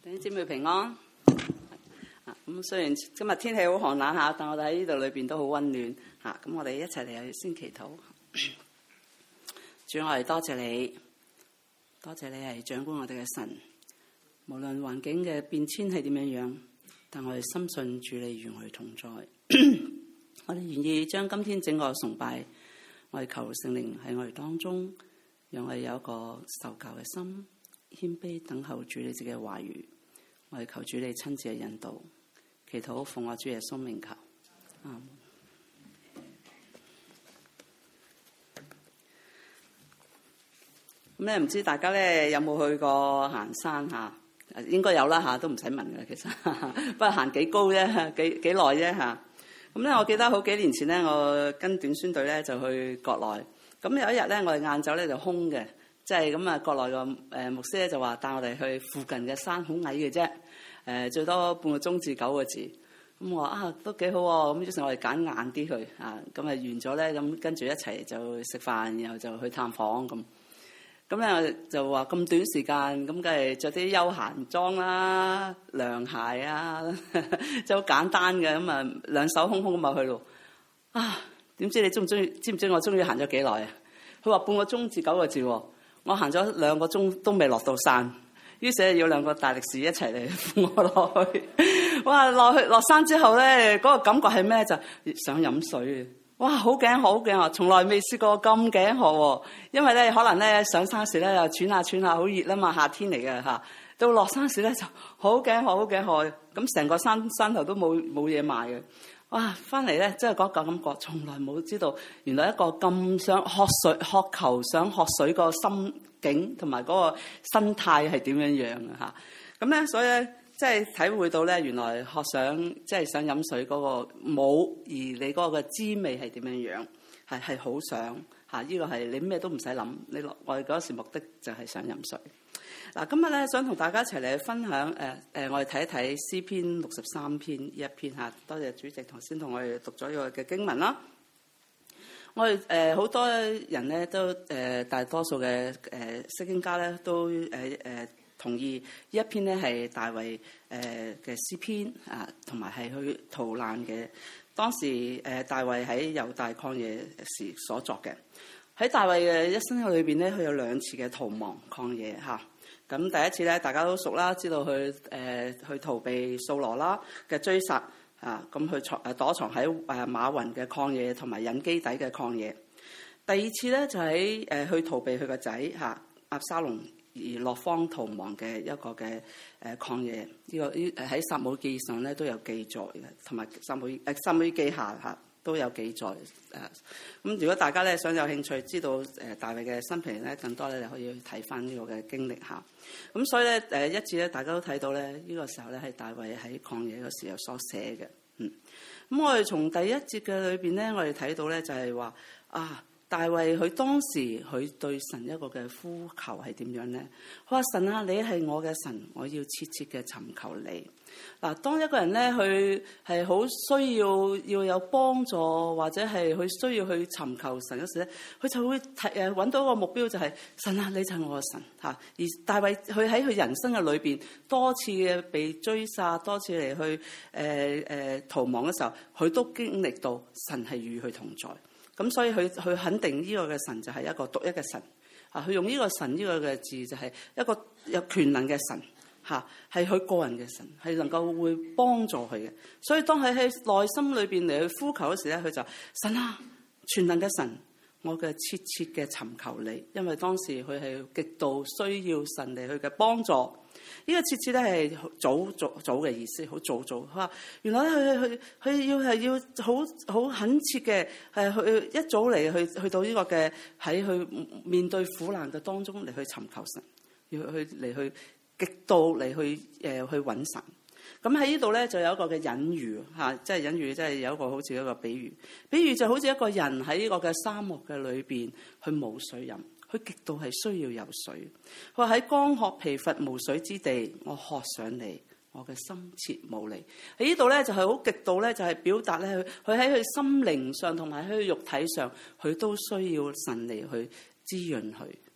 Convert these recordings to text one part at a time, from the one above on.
弟兄姊妹平安。咁雖然今日天氣好寒冷嚇，但我哋喺呢度裏邊都好溫暖嚇。咁我哋一齊嚟先祈禱。主，我哋多謝你，多謝你係掌管我哋嘅神。無論環境嘅變遷係點樣樣，但我哋深信主你與我哋同在。我哋願意將今天整個崇拜，我哋求聖靈喺我哋當中，讓我哋有一個受教嘅心，謙卑等候主你自己嘅話語。我哋求主你親自嘅引導，祈禱奉我主耶穌名求。咁咧，唔知大家咧有冇去過行山嚇？應該有啦嚇，都唔使問嘅其實。不過行幾高啫，幾耐啫嚇。咁咧，我記得好幾年前咧，我跟短宣隊咧就去國內。咁有一日咧，我哋晏晝咧就空嘅，即係咁啊。國內個牧師咧就話帶我哋去附近嘅山，好矮嘅啫，最多半個鐘至9個字。咁我話都幾好喎。咁於是我哋揀晏啲去啊。咁啊完咗咧，咁跟住一齊就食飯，然後就去探訪咁。咁咧就話咁短時間，咁梗係着啲休閒裝啦、涼鞋啊，就好簡單嘅。咁啊兩手空空咁啊去咯。點知你知唔知我終於行咗幾耐啊？佢話半個鐘至9個字喎。我行咗2個鐘都未落到山，於是要2個大力士一齊嚟扶我落去。哇！落山之後咧，嗰個感覺係咩？就想飲水。哇！好頸渴，好頸渴，從來未試過咁頸渴喎。因為咧，可能咧上山時咧又喘下，好熱啦嘛，夏天嚟嘅嚇。到落山時咧就好頸渴，好頸渴。咁成個山頭都冇嘢賣嘅。哇！翻嚟咧，真係嗰個感覺，從來冇知道，原來一個咁想渴求想喝水個心境同埋嗰個心態係點樣樣嘅嚇。咁咧，所以咧，即係體會到咧，原來即係想飲水嗰個冇，而你嗰個嘅滋味係點樣樣，係好想嚇。呢個係你咩都唔使諗，我哋嗰時目的就係想飲水。嗱，今日咧想同大家一齊嚟分享我哋睇一睇詩篇63篇呢一篇嚇。多謝主席頭先同我哋讀咗呢個嘅經文啦。我哋好多人咧都大多數嘅釋經家咧都同意呢一篇咧係大衛嘅詩篇啊，同埋係去逃難嘅。當時大衛喺猶大曠野時所作嘅。喺大衛嘅一生裏邊咧，佢有2次嘅逃亡曠野嚇。咁第一次咧，大家都熟啦，知道去逃避掃羅啦嘅追殺啊，咁去躲藏喺馬雲嘅曠野同埋隱基底嘅曠野。第二次咧就喺去逃避佢個仔押沙龍而落荒逃亡嘅一個嘅曠野。呢個喺撒母耳記上咧都有記載嘅，同埋撒母耳記下都有記載。咁如果大家咧想有興趣知道大衛嘅生平咧更多咧，你可以去睇翻呢個嘅經歷下。咁所以咧一次咧大家都睇到咧呢個時候咧係大衛喺曠野嘅時候所寫嘅。咁我哋從第一節嘅裏邊咧，我哋睇到咧就係話大衛佢當時佢對神一個嘅呼求係點樣咧？佢話神啊，你係我嘅神，我要切切嘅尋求你。嗱，當一個人咧佢係好需要有幫助，或者係佢需要去尋求神嗰時咧，佢就會揾到一個目標，就係神啊，你就係我嘅神嚇。而大衛佢喺佢人生嘅裏邊多次嘅被追殺，多次嚟去逃亡嘅時候，佢都經歷到神係與佢同在。咁所以佢肯定呢個嘅神就係一個獨一嘅神佢用呢個神呢個嘅字就係一個有權能嘅神係佢個人嘅神，係能夠會幫助佢嘅。所以當佢喺內心裏邊嚟去呼求嗰時咧，佢就神啊，全能嘅神，我嘅切切嘅尋求你。因為當時佢係極度需要神嚟佢嘅幫助。呢個切切咧係早嘅意思，好早。佢話原來佢要好懇切嘅去一早嚟去到呢個嘅喺去面對苦難嘅當中嚟去尋求神，要去極度嚟去揾神。咁喺呢度咧就有一個嘅隱喻即係隱喻，即係有一個好似一個比喻就好似一個人喺呢個嘅沙漠嘅裏邊，佢冇水飲。佢極度係需要有水。佢話喺乾渴疲乏無水之地，我渴想你，我嘅心切慕你。喺呢度咧就係好極度咧，就係表達咧佢喺佢心靈上同埋喺佢肉體上，佢都需要神嚟去滋潤佢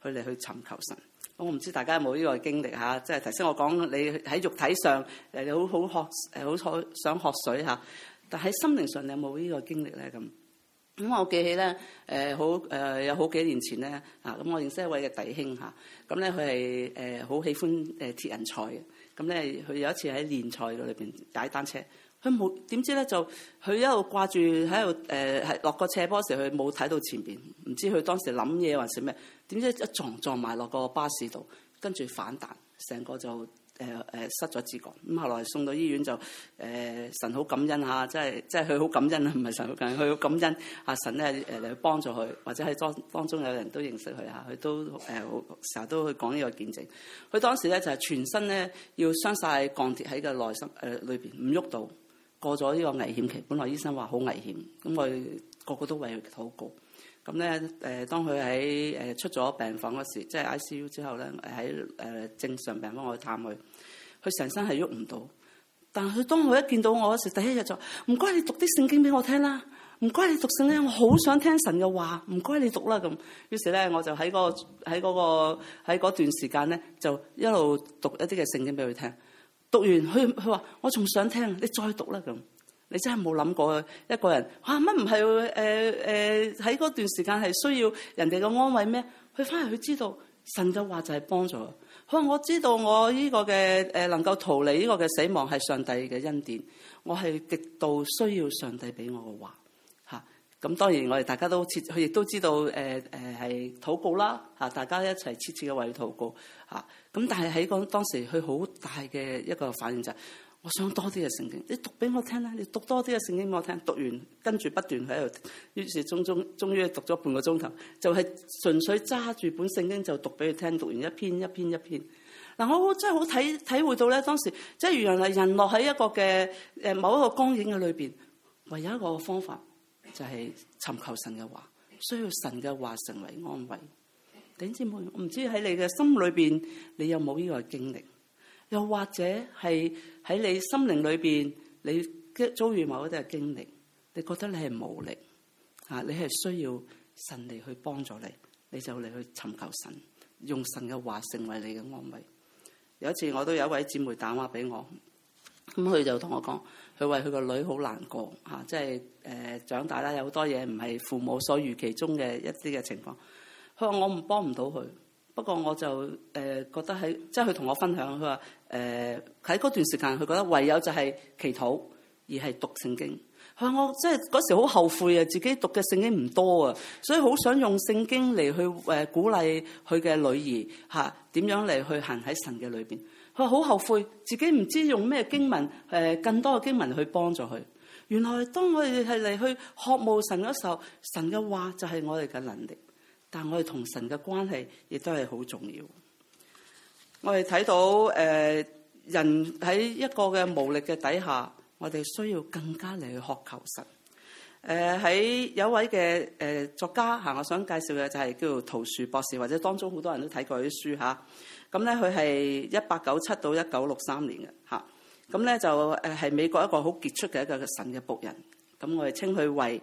佢嚟去尋求神。我唔知大家有冇呢個經歷嚇，即係頭先我講你喺肉體上你好想學水嚇，但喺心靈上你有冇呢個經歷咧？咁我記起咧有好幾年前咧咁我認識一位嘅弟兄嚇，咁咧佢係好喜歡鐵人賽嘅，咁咧佢有一次喺練賽裏邊踩單車，佢冇點知咧就佢一路掛住喺度係落個斜坡時，佢冇睇到前邊，唔知佢當時諗嘢還是咩？點知一撞埋落個巴士度，跟住反彈，成個就失咗知覺。咁後來送到醫院就神好感恩嚇，即係佢好感恩啊，唔係神好感恩，佢好感恩神咧嚟幫助佢，或者喺當中有人都認識佢嚇，佢都成日都去講呢個見證。佢當時咧就係全身咧要傷晒鋼鐵喺個內心裏邊唔喐到，過咗呢個危險期。本來醫生話好危險，咁我哋個個都為佢禱告。咁咧當佢喺出咗病房嗰時，即係 ICU 之後咧，喺正常病房我去探佢，佢成身係喐唔到。但係佢當佢一見到我嗰時，第一日就唔該你讀啲聖經俾我聽啦，唔該你讀聖經，我好想聽神嘅話，唔該你讀啦咁。於是咧我就喺嗰段時間咧，就一路讀一啲嘅聖經俾佢聽。讀完佢話我仲想聽，你再讀啦咁。你真係冇諗過一個人乜唔係喺嗰段時間係需要人哋嘅安慰咩？佢翻嚟佢知道神嘅話就係幫助佢。佢話我知道我呢個嘅能夠逃離呢個嘅死亡係上帝嘅恩典，我係極度需要上帝俾我嘅話嚇。咁當然我哋大家都佢亦都知道係禱告啦嚇，大家一齊切切嘅為禱告嚇。咁但係喺當時佢好大嘅一個反應就係，我想多啲嘅聖經，你讀俾我聽啦！你讀多啲嘅聖經俾我聽。讀完跟住不斷喺度，於是終於讀咗半個鐘頭，就係純粹揸住本聖經就讀俾佢聽。讀完一篇一篇一篇。嗱，我真係好體會到咧，當時即係原來人落喺一個嘅某一個光景嘅裏邊，唯有一個方法就係尋求神嘅話，需要神嘅話成為安慰。弟兄姊妹，我唔知喺你嘅心裏邊，你有冇呢個經歷？又或者係喺你心靈裏邊，你遭遇某一啲嘅經歷，你覺得你係無力你係需要神嚟去幫助你，你就嚟去尋求神，用神嘅話成為你嘅安慰。有一次我都有一位姊妹打電話俾我，咁佢就同我講，佢為佢個女好難過即係長大啦，有好多嘢唔係父母所預期中嘅一啲嘅情況。佢話我幫唔到佢。不過我就覺得即係佢同我分享，佢話喺嗰段時間，佢覺得唯有就係祈禱，而係讀聖經。佢話我即係嗰時好後悔啊，自己讀嘅聖經唔多啊，所以好想用聖經嚟去鼓勵佢嘅女兒點樣嚟去行喺神嘅裏邊。佢話好後悔自己唔知用咩經文更多嘅經文去幫助佢。原來當我哋係嚟去渴慕神嗰時候，神嘅話就係我哋嘅能力。但我哋同神嘅關係亦都係好重要。我哋睇到人喺一個嘅無力嘅底下，我哋需要更加嚟去渴求神。喺有一位嘅作家我想介紹嘅就係叫做陶樹博士，或者當中好多人都睇過啲書嚇。咁咧佢係1897到1963年嘅。咁咧就係美國一個好傑出嘅一個神嘅僕人。咁我哋稱佢為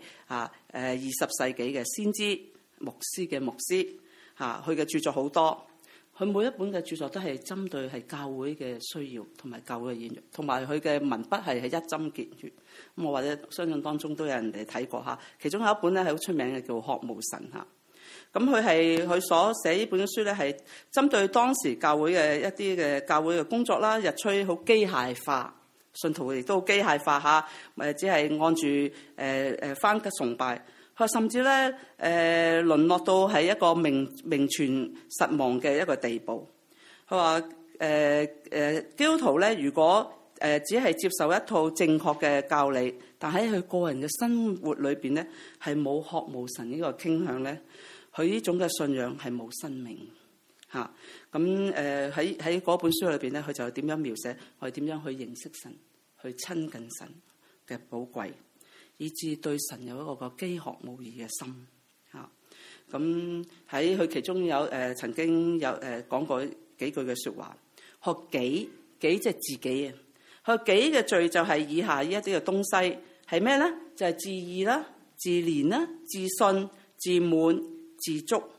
20世紀嘅先知。牧師嘅牧師佢嘅著作好多，佢每一本嘅著作都係針對係教會嘅需要同埋教會嘅現狀，同埋佢嘅文筆係一針見血。咁我或者相信當中都有人哋睇過其中有一本咧係好出名嘅叫《渴慕神》咁佢所寫呢本書咧係針對當時教會嘅一啲嘅教會嘅工作啦，日趨好機械化，信徒亦都好機械化只係按住返嘅崇拜。佢甚至咧淪落到係一個名存實亡嘅一個地步。佢話基督徒咧，如果只係接受一套正確嘅教理，但喺佢個人嘅生活裏邊咧係冇渴慕神呢個傾向咧，佢呢種嘅信仰係冇生命咁喺嗰本書裏邊咧，佢就點樣描寫我哋點樣去認識神，去親近神嘅寶貴，以致對神有一個飢渴慕義嘅心咁喺佢其中有曾經有講過幾句嘅説話，學己即係自己學己嘅罪就係以下呢一啲嘅東西係咩咧？就係自義啦、自憐啦、自信、自滿、自足。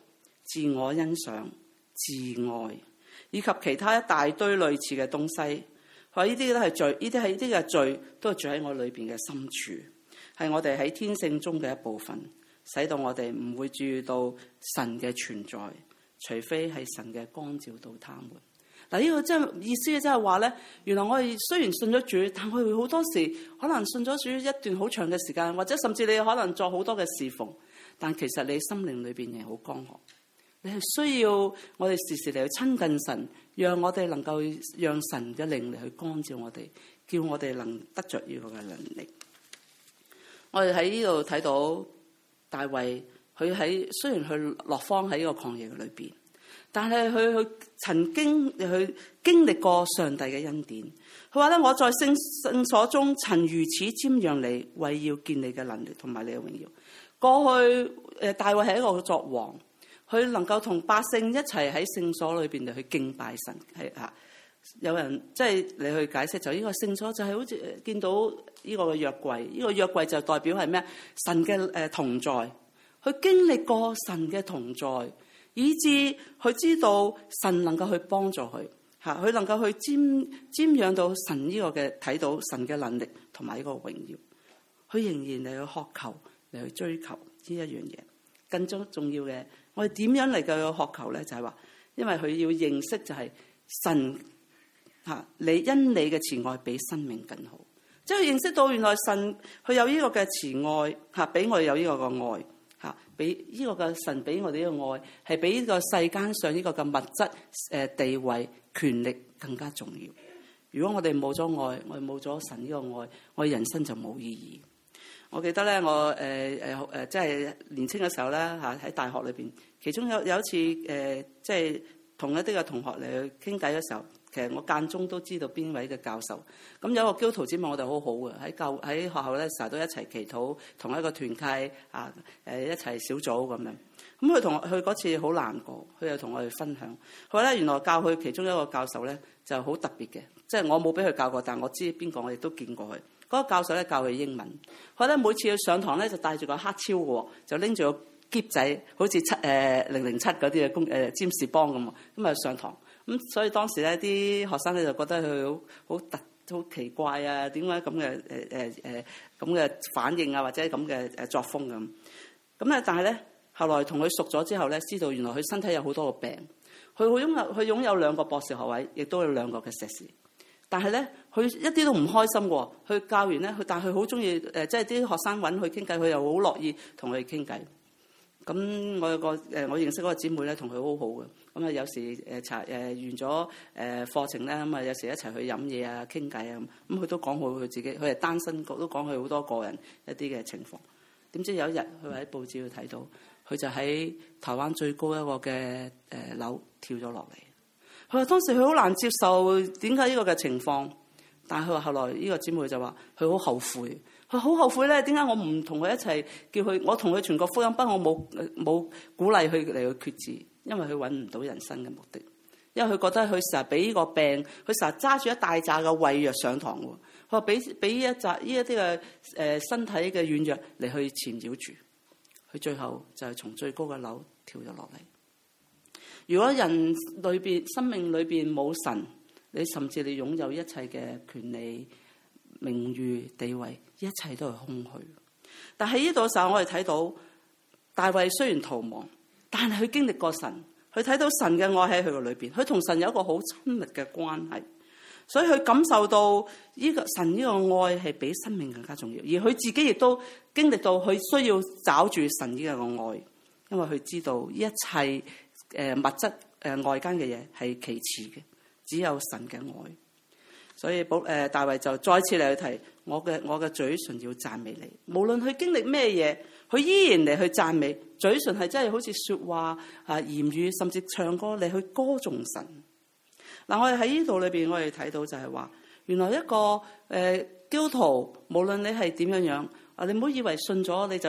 自我欣賞、自愛，以及其他一大堆類似嘅東西。佢話呢啲都係罪，呢啲嘅罪都係住喺我裏邊嘅深處，係我哋喺天性中嘅一部分，使到我哋唔會注意到神嘅存在，除非係神嘅光照到他們。嗱，呢個真係意思，即係話咧，原來我哋雖然信咗主，但我哋好多時可能信咗主一段好長嘅時間，或者甚至你可能做好多嘅侍奉，但其實你心靈裏邊係好乾涸。你係需要我哋時時嚟去親近神，讓我哋能夠讓神嘅靈嚟去光照我哋，叫我哋能得着呢個嘅能力。我哋喺呢度睇到大衛，佢喺雖然佢落荒喺呢個曠野嘅裏邊，但係佢曾經去經歷過上帝嘅恩典。佢話咧：我在聖所中曾如此瞻仰你，為要見你嘅能力同埋你嘅榮耀。過去大衛係一個作王。佢能夠同百姓一齊喺聖所裏邊嚟去敬拜神，係啊，有人即係你去解釋就呢個聖所就係好似見到呢個嘅約櫃，呢個約櫃就代表係咩？神嘅同在，佢經歷過神嘅同在，以致佢知道神能夠去幫助佢嚇，佢能夠去瞻仰到神呢個嘅睇到神嘅能力同埋呢個榮耀，佢仍然嚟去渴求嚟去追求呢一樣嘢。更重要嘅，我哋點樣嚟嘅渴求咧？就係話，因為佢要認識就係神嚇，你因你嘅慈愛比生命更好，即係認識到原來神佢有呢個嘅慈愛嚇，俾我哋有呢個嘅愛嚇，俾呢個嘅神俾我哋呢個愛係比呢個世間上呢個嘅物質地位權力更加重要。如果我哋冇咗愛，我哋冇咗神呢個愛，我哋人生就冇意義。我記得咧，我即係年青嘅時候咧嚇，喺大學裏邊，其中有一次即係同一啲嘅同學嚟去傾偈嘅時候，其實我間中都知道邊位嘅教授。咁有個基督徒姊妹我哋好好嘅，喺學校咧成日都一齊祈禱，同一個團契啊一齊小組咁樣。咁佢嗰次好難過，佢又同我哋分享，佢話咧原來教佢其中一個教授咧就好特別嘅，即係我冇俾佢教過，但係我知邊個，我亦都見過佢。嗰個教授咧教佢英文，佢咧每次去上堂咧就帶住個黑超嘅，就拎住個篋仔，好似007嗰啲嘅占士邦咁啊上堂。咁所以當時咧啲學生咧就覺得佢好奇怪啊，點解咁嘅咁嘅反應啊，或者咁嘅作風咁。咁咧但係咧後來同佢熟咗之後咧，知道原來佢身體有好多個病，佢擁有2個博士學位，亦都有2個嘅碩士。但係咧，佢一啲都唔開心喎。佢教完咧，但係佢好中意即係啲學生揾佢傾偈，佢又好樂意同佢哋傾偈。咁我有個我認識嗰個姊妹咧，同佢好好嘅。咁啊，有時完咗課程咧，咁啊有時一齊去飲嘢啊、傾偈啊咁。佢都講好佢自己，佢係單身，都講佢好多個人一啲嘅情況。點知有一日，佢喺報紙度睇到，佢就喺台灣最高一個嘅樓跳咗落嚟。佢話當時佢好難接受點解呢個嘅情況，但係佢話後來呢個姊妹就話佢好後悔，佢好後悔咧，點解我唔同佢一齊叫佢，我同佢傳個福音，不過我冇鼓勵佢嚟去決志，因為佢揾唔到人生嘅目的，因為佢覺得佢成日俾呢個病，佢成日揸住一大紮嘅胃藥上堂喎，佢話俾一啲嘅身體嘅軟弱嚟去纏繞住，佢最後就係從最高嘅樓跳咗落嚟。如果人裏邊生命裏邊冇神，你甚至你擁有一切嘅權利、名譽、地位，一切都係空虛。但喺呢度嘅時候，我哋睇到大衛雖然逃亡，但係佢經歷過神，佢睇到神嘅愛喺佢嘅裏邊，佢同神有一個好親密嘅關係，所以佢感受到呢個神呢個愛係比生命更加重要，而佢自己亦都經歷到佢需要找住神呢個愛，因為佢知道一切。物質外間嘅嘢係其次嘅，只有神嘅愛。所以大衛就再次嚟去提我嘅嘴唇要讚美你，無論佢經歷咩嘢，佢依然嚟去讚美。嘴唇係真係好似說話言語，甚至唱歌嚟去歌頌神。嗱，我哋喺呢度裏邊，我哋睇到就係話，原來一個基督徒，無論你係點樣樣。你唔好以為信咗你就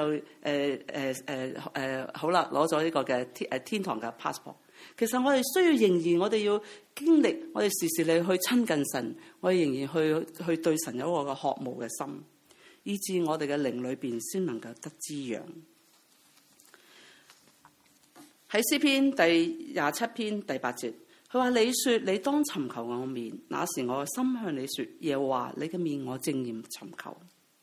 好啦，攞咗呢個嘅天堂嘅 passport。其實我哋需要仍然，我哋要經歷，我哋時時嚟去親近神，我哋仍然去對神有一個嘅渴慕嘅心，以致我哋嘅靈裏邊先能夠得滋養。 喺詩篇第27篇第8節，佢話：你說你當尋求我面，那時我嘅心向你說，耶和華你嘅面我正念尋求。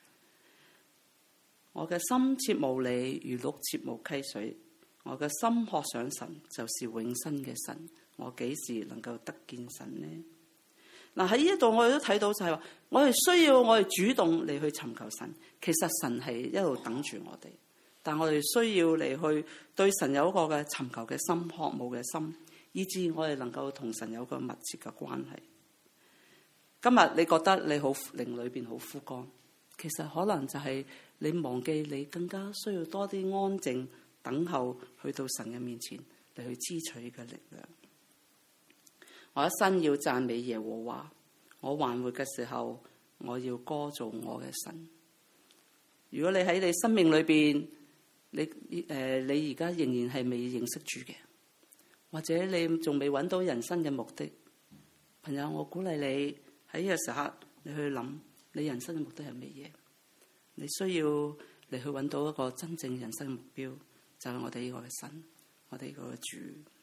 我嘅心切慕你，如鹿切慕溪水。我嘅心渴想神，就是永生嘅神。我幾時能夠得見神呢？嗱，喺呢一度我哋都睇到就係話，我哋需要我哋主動嚟去尋求神。其實神係一路等住我哋，但我哋需要嚟去對神有一個嘅尋求嘅心、渴慕嘅心，以致我哋能夠同神有個密切嘅關係。今日你覺得你好靈裏邊好枯乾，其實可能就係你忘記你更加需要多啲安靜等候，去到神嘅面前嚟去支取嘅力量。我一生要讚美耶和華，我還活嘅時候，我要歌頌我嘅神。如果你喺你生命裏邊，你而家仍然係未認識主嘅，或者你仲未揾到人生嘅目的，朋友，我鼓勵你喺呢個時刻，你去諗你人生嘅目的係乜嘢？你需要嚟去揾到一個真正人生嘅目標，就係我哋呢個嘅神，我哋呢個嘅主。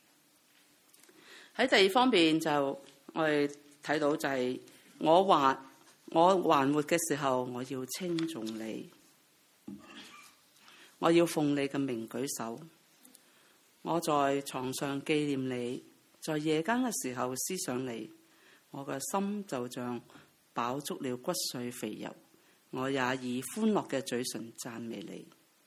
喺第二方面就我哋睇到就係我還活嘅時候，我要稱頌你，我要奉你嘅名舉手。我在床上紀念你，在夜間嘅時候思想你，我嘅心就像飽足了骨髓肥油，我也以歡樂嘅嘴唇讚美你。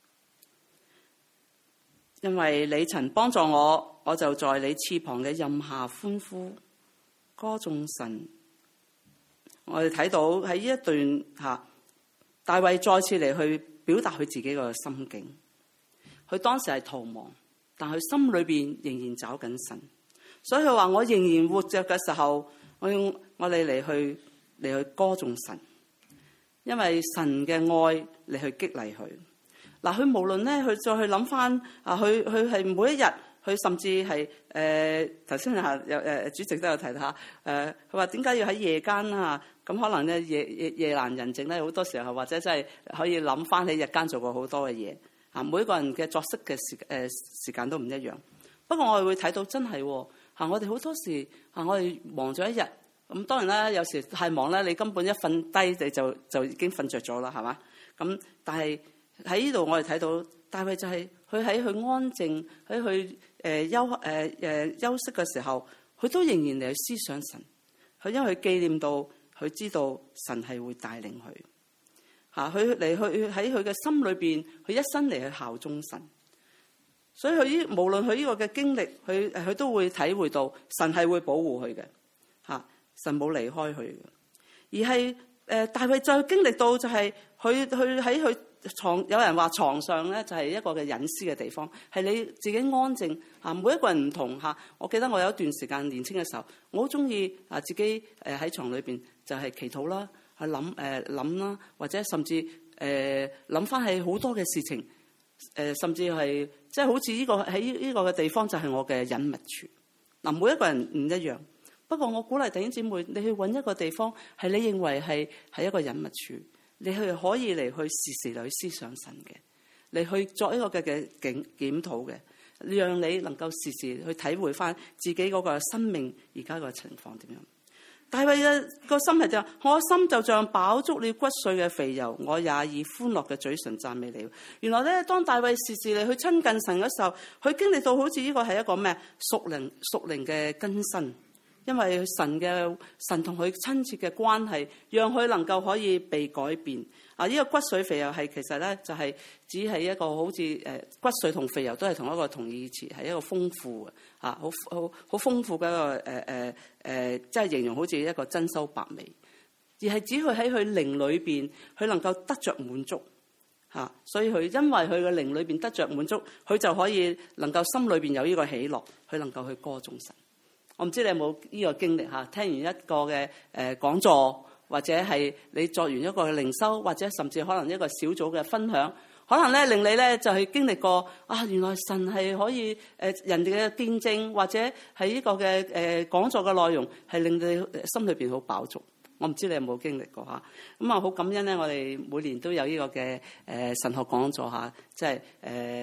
因為你曾幫助我，我就在你翅膀嘅蔭下歡呼歌頌神。我哋睇到喺呢一段下，大衛再次嚟去表達佢自己個心境。佢當時係逃亡，但佢心裏邊仍然找緊神，所以佢話：我仍然活着嘅時候，我哋嚟去歌頌神，因為神嘅愛嚟去激勵佢。嗱，佢無論咧，佢再去諗翻啊，佢係每一日，佢甚至係頭先有主席都有提到佢話點解要喺夜間啊？咁可能咧夜闌人靜咧，好多時候或者真係可以諗翻起日間做過好多嘅嘢啊。每一個人嘅作息嘅時間都唔一樣。不過我哋會睇到真係我哋好多時我哋忙咗一日，咁當然啦，有時太忙咧，你根本一瞓低你就已經瞓着咗啦，係嘛？咁但係喺呢度我哋睇到大衛就係佢喺佢安靜喺佢休息嘅時候，佢都仍然嚟去思想神。佢因為佢紀念到佢知道神係會帶領佢佢嚟去喺佢嘅心裏邊，佢一生嚟去效忠神。所以佢無論佢呢個嘅經歷，佢都會體會到神係會保護佢嘅神冇離開佢嘅。而係大衛再經歷到就係佢喺佢床，有人話床上咧就係一個嘅隱私嘅地方，係你自己安靜每一個人唔同我記得我有一段時間年輕嘅時候，我好中意自己喺床裏邊就係祈禱啦，去諗啦，或者甚至諗翻起好多嘅事情，甚至係即係好似呢個喺呢個嘅地方就係我嘅隱密處。每一個人唔一樣，不過我鼓勵弟兄姊妹，你去揾一個地方係你認為係一個隱密處。你去可以嚟去時時嚟去思想神嘅，你去作一個嘅檢討嘅，讓你能夠時時去體會翻自己嗰個生命而家個情況點樣。大衛嘅個心係就話：我心就像飽足了骨髓嘅肥油，我也以歡樂嘅嘴唇讚美你。原來咧，當大衛時時嚟去親近神嘅時候，佢經歷到好似呢個係一個咩屬靈嘅更新。因為神同佢親切嘅關係，讓佢能夠可以被改變。呢個骨髓肥油係其實咧就係只係一個好似骨髓同肥油都係同一個同義詞，係一個豐富嘅好豐富嘅一個即係形容好似一個珍饈百味，而係指佢喺佢靈裏邊，佢能夠得着滿足所以佢因為佢嘅靈裏邊得着滿足，佢就可以能夠心裏邊有呢個喜樂，佢能夠去歌頌神。我唔知你有冇呢個經歷聽完一個嘅講座，或者係你作完一個嘅靈修，或者甚至可能一個小組嘅分享，可能咧令你咧就係經歷過原來神係可以人哋嘅見證，或者係呢個嘅講座嘅內容係令你心裏邊好飽足。我唔知你有冇經歷過咁好感恩咧！我哋每年都有呢個嘅神學講座即係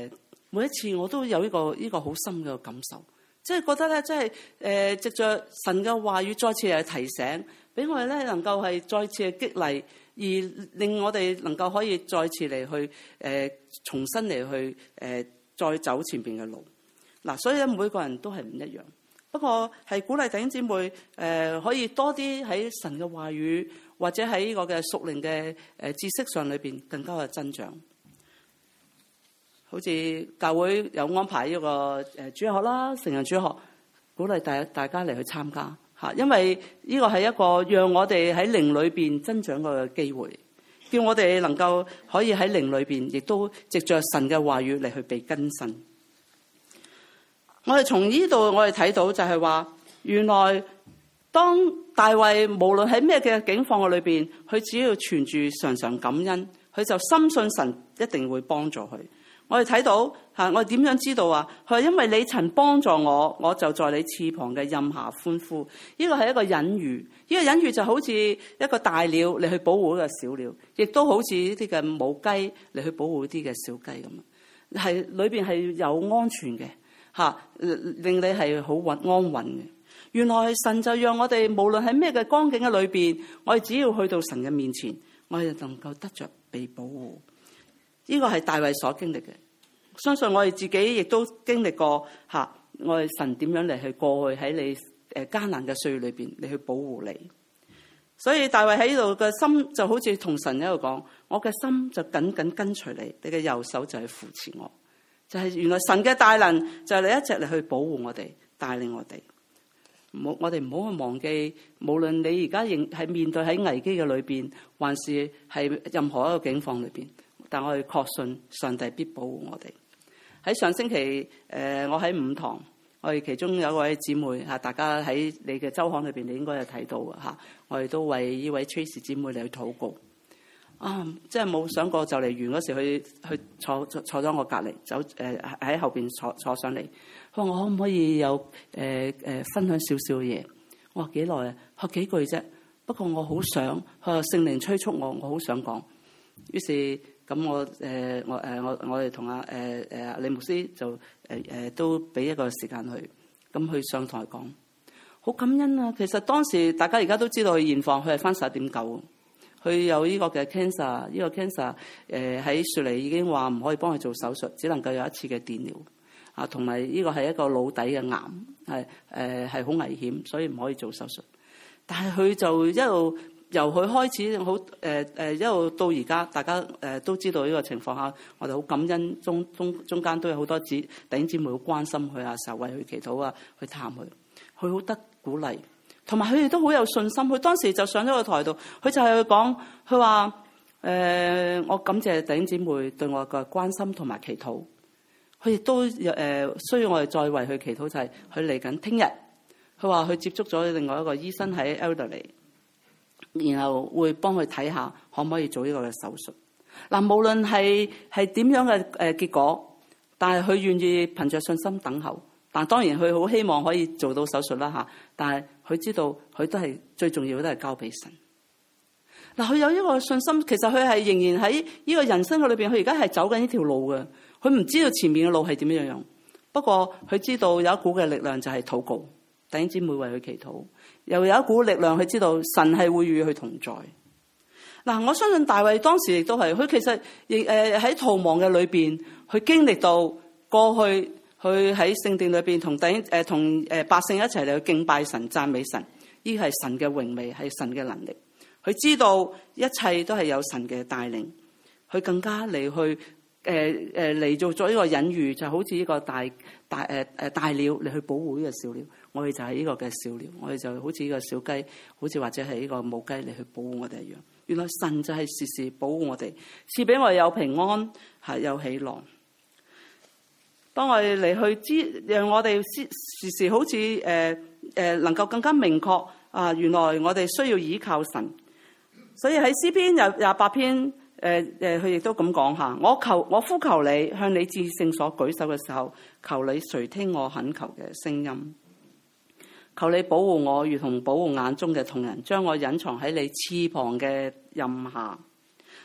每一次我都有呢個好深嘅感受，即係覺得咧，即係藉着神嘅話語再次係提醒，俾我哋咧能夠係再次係激勵，而令我哋能夠可以再次嚟去重新嚟去再走前邊嘅路。嗱，所以咧每個人都係唔一樣，不過係鼓勵弟兄姊妹可以多啲喺神嘅話語或者喺呢個嘅屬靈嘅知識上裏邊更加嘅增長。好似教會有安排呢個主日學啦、成人主日學，鼓勵大家嚟去參加嚇，因為呢個係一個讓我哋喺靈裏邊增長嘅機會，叫我哋能夠可以喺靈裏邊，亦都藉着神嘅話語嚟去被更新。我哋從呢度我哋睇到就係話，原來當大衛無論喺咩嘅境況嘅裏邊，佢只要存住常常感恩，佢就深信神一定會幫助佢。我哋睇到我哋點樣知道啊？佢話因為你曾幫助我，我就在你翅膀嘅蔭下歡呼。呢個係一個隱喻，呢個隱喻就好似一個大鳥嚟去保護一個小鳥，亦都好似呢啲嘅母雞嚟去保護啲嘅小雞咁。係裏邊係有安全嘅令你係好安穩嘅。原來神就讓我哋無論喺咩嘅光景嘅裏邊，我哋只要去到神嘅面前，我哋就能夠得着被保護。呢個係大衛所經歷嘅，相信我哋自己亦都經歷過我哋神點樣嚟去過去喺你艱難嘅歲月裏邊嚟去保護你。所以大衛喺呢度嘅心就好似同神喺度講，我嘅心就緊緊跟隨你，你嘅右手就係扶持我。就係原來神嘅大能就係你一直嚟去保護我哋，帶領我哋。我哋唔好去忘記，無論你而家仍係面對喺危機嘅裏邊，還是係任何一個境況裏邊，但我哋確信上帝必保護我哋。喺上星期我喺午堂，我哋其中有一位姊妹大家喺你嘅周刊裏邊，你應該有睇到我哋都為呢位 Tracy 姊妹嚟去禱告。即係冇想過就嚟完嗰時，去坐咗我隔離，喺後邊坐上嚟。佢話我可唔可以有分享少少嘢？我話幾耐啊？學幾句啫。不過我好想，佢話聖靈催促我好想講。於是咁我哋同李牧師就都俾一個時間咁去上台講，好感恩啊！其實當時大家而家都知道佢現況，佢係翻11.9。佢有呢個嘅 cancer， 呢個 cancer 喺雪梨已經話唔可以幫佢做手術，只能夠有一次嘅電療同埋呢個係一個腦底嘅癌，係好危險，所以唔可以做手術。但係佢就一路由佢開始好一路到而家，大家都知道呢個情況下，我哋好感恩中間都有好多弟兄姊妹好關心佢時候為佢祈禱去探佢，佢好得鼓勵。同埋佢哋都好有信心，佢當時就上咗個台度，佢就係去講，佢話我感謝弟兄姊妹對我嘅關心同埋祈禱。佢亦都需要我哋再為佢祈禱，就係佢嚟緊聽日，佢話佢接觸咗另外一個醫生喺 Elderly， 然後會幫佢睇下可唔可以做呢個嘅手術。無論係點樣嘅結果，但係佢願意憑着信心等候。但當然佢好希望可以做到手術啦，但係佢知道佢都係最重要，都係交俾神。佢有呢個信心，其實佢係仍然喺呢個人生嘅裏邊，佢而家係走緊呢條路嘅。佢唔知道前面嘅路係點樣樣，不過佢知道有一股嘅力量就係禱告，弟兄姊妹為佢祈禱，又有一股力量佢知道神係會與佢同在。我相信大衛當時亦都係，佢其實亦喺逃亡嘅裏邊，佢經歷到過去。佢喺聖殿裏邊同百姓一齊嚟去敬拜神、讚美神，呢係神嘅榮美，係神嘅能力。佢知道一切都係有神嘅帶領，佢更加嚟去嚟做咗呢個隱喻，就好似呢個大鳥嚟去保護呢個小鳥。我哋就係呢個嘅小鳥，我哋就好似呢個小雞，好似或者係呢個母雞嚟去保護我哋一樣。原來神就係時時保護我哋，賜俾我哋有平安，係有喜樂。當我哋嚟去知，讓我哋時時好似能夠更加明確原來我哋需要依靠神。所以喺詩篇28篇佢亦都咁講我呼求你，向你至聖所舉手嘅時候，求你垂聽我懇求嘅聲音。求你保護我，如同保護眼中嘅瞳人，將我隱藏喺你翅膀嘅蔭下。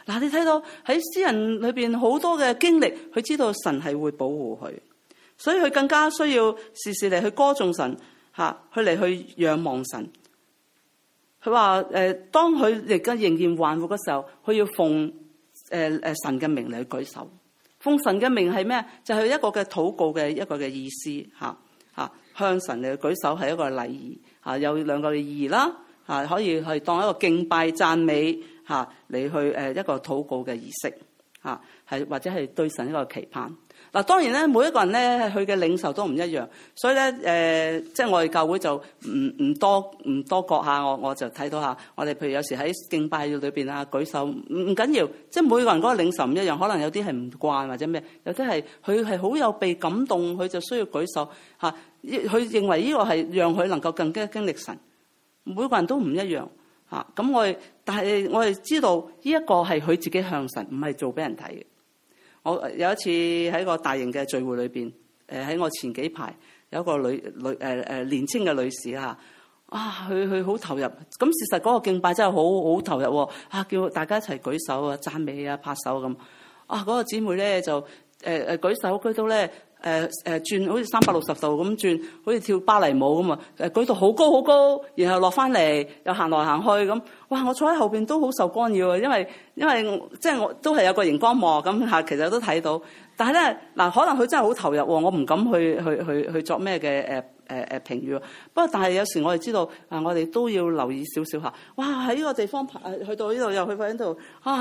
嗱，你睇到喺詩人裏邊好多嘅經歷，佢知道神係會保護佢，所以佢更加需要時時嚟去歌頌神，去嚟去仰望神。佢話當佢而家仍然還活嘅時候，佢要奉神嘅名嚟去舉手。奉神嘅名係咩？就係一個嘅禱告嘅一個嘅意思，向神嚟舉手係一個禮儀，有兩個嘅意義啦，可以係當一個敬拜讚美嚟去一個禱告嘅儀式，係或者係對神一個期盼。嗱，當然咧，每一個人咧佢嘅領受都唔一樣，所以咧即係我哋教會就唔多覺下，我就睇到下我哋譬如有時喺敬拜裏邊舉手唔緊要，即係每個人嗰個領受唔一樣，可能有啲係唔慣或者咩，有啲係佢係好有被感動，佢就需要舉手佢認為呢個係讓佢能夠更加經歷神。每個人都唔一樣咁但係我哋知道呢一個係佢自己向神，唔係做俾人睇嘅。我有一次喺個大型嘅聚會裏邊，喺我前幾排有一個年青嘅女士佢好投入。咁事實嗰個敬拜真係好投入叫大家一齊舉手讚美拍手咁。嗰個姊妹咧就舉手舉到咧轉好似360度咁轉，好似跳芭蕾舞咁舉到好高好高，然後落翻嚟又行來行去咁。哇！我坐喺後邊都好受干擾因為即係我都係有個熒光幕咁其實都睇到。但係咧可能佢真係好投入我唔敢去作咩嘅評語。不過但係有時我哋知道我哋都要留意少少下。哇！喺呢個地方去到呢度又去翻呢度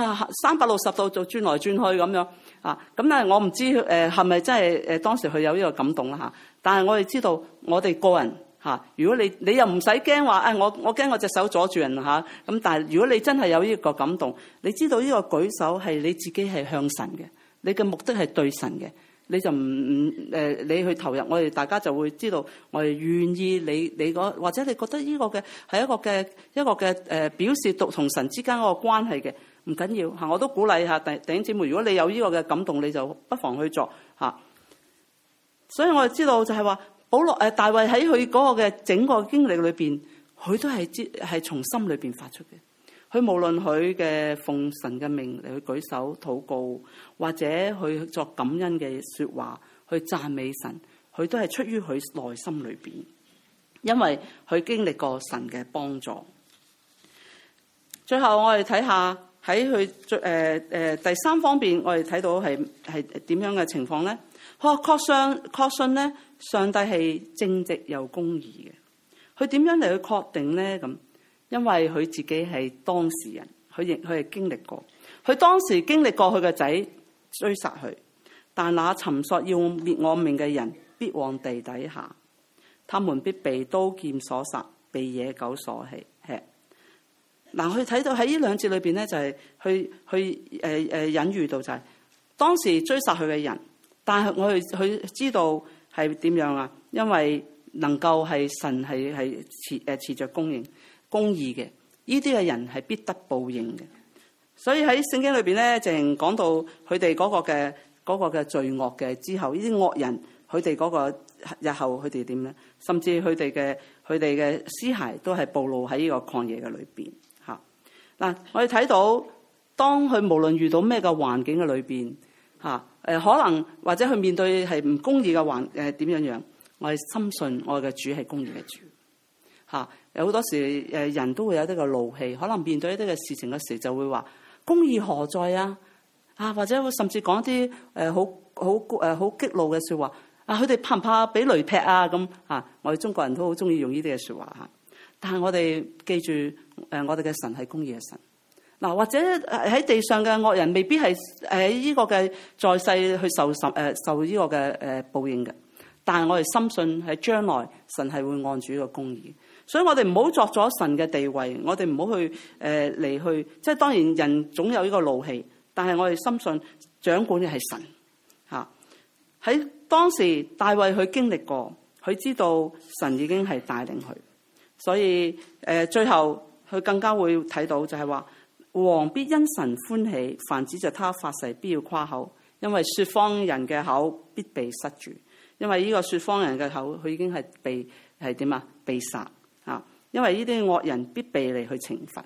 360度就轉來轉去咁樣咁咧我唔知係咪真係當時佢有呢個感動啦但係我哋知道我哋個人如果你又唔使驚話我驚我隻手阻住人咁但係如果你真係有呢個感動，你知道呢個舉手係你自己係向神嘅，你嘅目的係對神嘅，你就你去投入，我哋大家就會知道我哋願意你或者你覺得呢個嘅係一個嘅表示同神之間嗰個關係嘅，唔緊要我都鼓勵弟兄姊妹，如果你有呢個嘅感動，你就不妨去做所以我哋知道就係話大衛喺佢嗰個嘅整個經歷裏邊，佢都係從心裏邊發出嘅。佢無論佢嘅奉神嘅命嚟去舉手禱告，或者去作感恩嘅說話去讚美神，佢都係出於佢內心裏邊，因為佢經歷過神嘅幫助。最後我哋睇下喺佢第三方面，我哋睇到係點樣嘅情況咧？確信咧，上帝係正直又公義嘅。佢點樣嚟去確定咧？咁因為佢自己係當事人，佢係經歷過。佢當時經歷過佢嘅仔追殺佢，但那尋索要滅我命嘅人必往地底下，他們必被刀劍所殺，被野狗所吃。佢睇到喺呢兩節裏邊咧，就係去隱喻到就係當時追殺佢嘅人。但係我哋佢知道係點樣因為能夠係神係持着公義嘅，呢啲嘅人係必得報應嘅。所以喺聖經裏邊咧，淨講到佢哋嗰個嘅罪惡嘅之後，呢啲惡人佢哋嗰個日後佢哋點咧？甚至佢哋嘅屍骸都係暴露喺呢個曠野嘅裏邊我哋睇到當佢無論遇到咩嘅環境嘅裏邊可能或者佢面對係唔公義嘅點樣，我哋深信我哋嘅主係公義嘅主有好多時人都會有啲個怒氣，可能面對一啲嘅事情嘅時就會話公義何在或者會甚至講一啲好激怒嘅說話佢哋怕唔怕俾雷劈咁我哋中國人都好中意用呢啲嘅說話但係我哋記住我哋嘅神係公義嘅神。或者喺地上嘅惡人未必係喺呢個嘅在世去受呢個嘅報應嘅，但係我哋深信喺將來神係會按住呢個公義，所以我哋唔好作咗神嘅地位，我哋唔好去嚟去，即係當然人總有呢個怒氣，但係我哋深信掌管嘅係神喺當時大衛佢經歷過，佢知道神已經係帶領佢，所以最後佢更加會睇到就係話。王必因神歡喜，凡指着他發誓必要誇口，因為說謊人嘅口必被塞住，因為呢個說謊人嘅口佢已經係被殺因為呢啲惡人必被嚟去懲罰。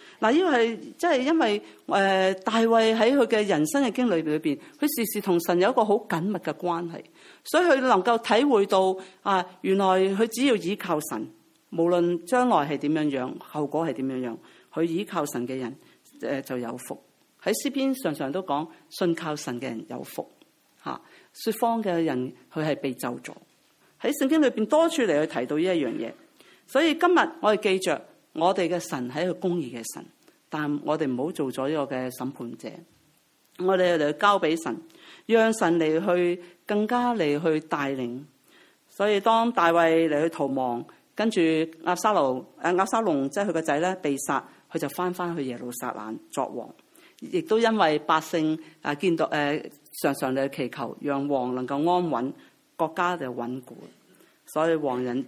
嗱，呢個係即係因為大衛喺佢嘅人生嘅經歷裏邊，佢時時同神有一個好緊密嘅關係，所以佢能夠體會到原來佢只要依靠神，無論將來係點樣樣，後果係點樣樣，佢依靠神嘅人就有福。喺詩篇常常都講，信靠神嘅人有福。說謊嘅人佢係被咒詛。喺聖經裏邊多處嚟去提到呢一樣嘢，所以今日我哋記着，我哋嘅神係一個公義嘅神，但我哋唔好做咗呢個嘅審判者，我哋嚟交俾神，讓神嚟去更加嚟去帶領。所以當大衛嚟去逃亡，跟住押沙龍即係佢個仔咧被殺，佢就翻去耶路撒冷作王。亦都因為百姓見到常常嚟祈求，讓王能夠安穩，國家就穩固。所以王人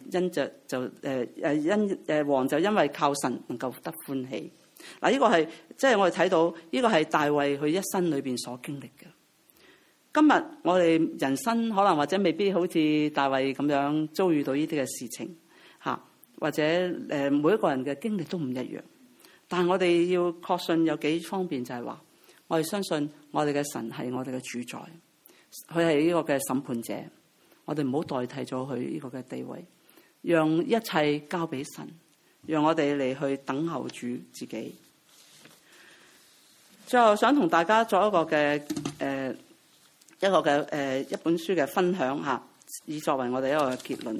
王就因為靠神能夠得歡喜。嗱，呢個係即係我哋睇到呢個係大衛佢一生裏邊所經歷嘅。今日我哋人生可能或者未必好似大衛咁樣遭遇到呢啲嘅事情或者每一個人嘅經歷都唔一樣。但係我哋要確信有幾方面，就係話我哋相信我哋嘅神係我哋嘅主宰，佢係呢個嘅審判者，我哋唔好代替咗佢呢個嘅地位，讓一切交俾神，讓我哋嚟去等候主自己。最後想同大家作一個嘅一本書嘅分享以作為我哋一個結論。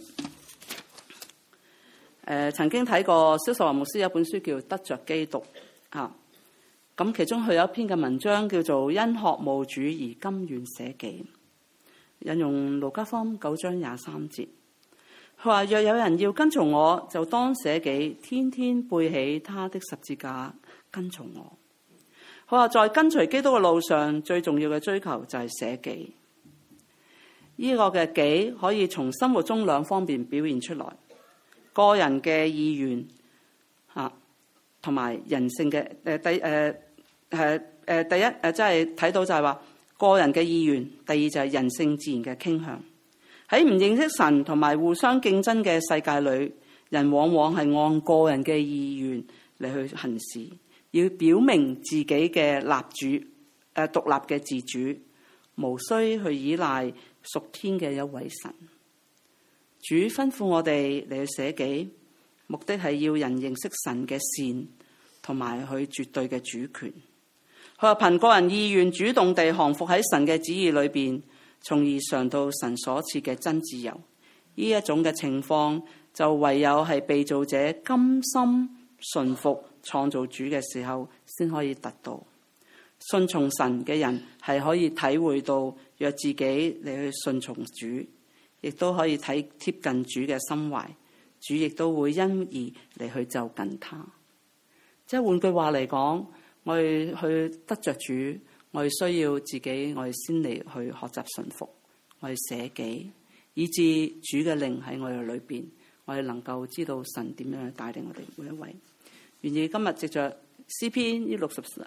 曾經睇過蕭壽華牧師有一本書叫《得着基督》咁其中佢有一篇嘅文章叫做《因渴慕主而甘願捨己》，引用路加福音9章23節。佢話：若有人要跟從我，就當捨己，天天背起他的十字架跟從我。佢話在跟隨基督嘅路上，最重要嘅追求就係捨己。呢個嘅己可以從生活中兩方面表現出來。個人嘅意願同埋人性嘅第一即係睇到就係話個人嘅意願，第二就係人性自然嘅傾向。喺唔認識神同埋互相競爭嘅世界裏，人往往係按個人嘅意願嚟去行事，要表明自己嘅獨立嘅自主，無需去依賴屬天嘅一位神。主吩咐我哋嚟去捨己，目的係要人認識神嘅善同埋佢絕對嘅主權。佢話憑個人意願主動地降服喺神嘅旨意裏邊，從而嘗到神所賜嘅真自由。呢一種嘅情況就唯有係被造者甘心順服創造主嘅時候先可以達到。順從神嘅人係可以體會到若自己嚟去順從主，亦都可以貼近主嘅心懷，主亦都會因而嚟去就近他。即係換句話嚟講，我哋去得着主，我哋需要自己，我哋先嚟去學習順服，我哋捨己，以致主嘅靈喺我哋裏邊，我哋能夠知道神點樣去帶領我哋每一位。願意今日藉着詩篇呢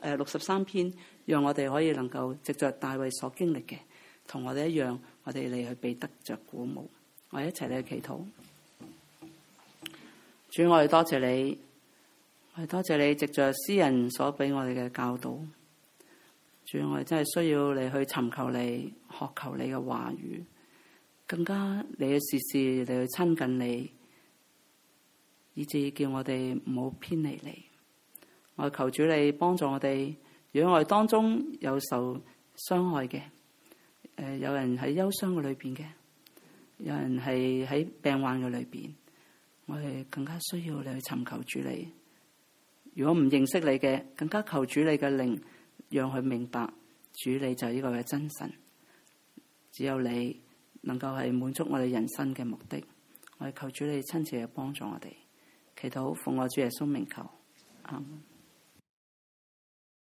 63篇，讓我哋可以能夠藉着大衛所經歷嘅，同我哋一樣，我哋嚟去被得着鼓舞。我哋一齊嚟去祈禱。主，我哋多謝你，我哋多謝你藉着詩人所俾我哋嘅教導。主，我哋真係需要你去尋求你，學求你嘅話語，更加你嘅事事嚟去親近你，以致叫我哋唔好偏離你。我求主你幫助我哋，如果我哋當中有受傷害嘅，有人喺憂傷嘅裏邊嘅，有人係喺病患嘅裏邊，我哋更加需要你去尋求主你。如果唔認識你嘅，更加求主你嘅靈，讓佢明白主你就係呢個嘅真神。只有你能夠係滿足我哋人生嘅目的。我哋求主你親自嘅幫助我哋。祈禱奉我主耶穌名求，阿們。